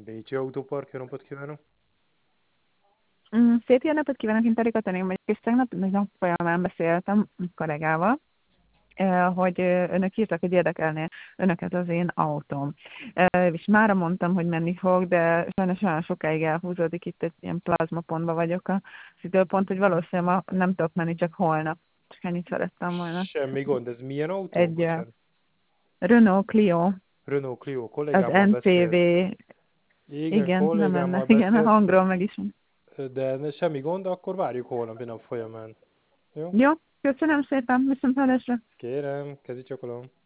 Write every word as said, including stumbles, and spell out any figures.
Bécsi Autópark, jó napot kívánok! Mm, Szép jó napot kívánok, én Tarika Taném vagyok, és tegnap egy nap folyamán beszéltem a kollégával, eh, hogy eh, önök írtak, hogy érdekelné önöket az én autóm. Eh, És mára mondtam, hogy menni fog, de sajnos olyan sokáig elhúzódik, itt egy ilyen plazmapontban vagyok a időpont, hogy valószínűleg ma nem tudok menni, csak holnap. Csak ennyit szerettem volna. Semmi gond, ez milyen autó? Egy eh, Bocsánat. Renault Clio, Renault Clio, az kollégámmal en cé beszélt. vé, Igen, igen, nem kollégámmal ennek, igen, a beszélt, hangról meg is. de ne- semmi gond, akkor várjuk holnapi nap folyamán. Jó? Jó, köszönöm szépen, viszont hallásra. Kérem, kezi csokolom.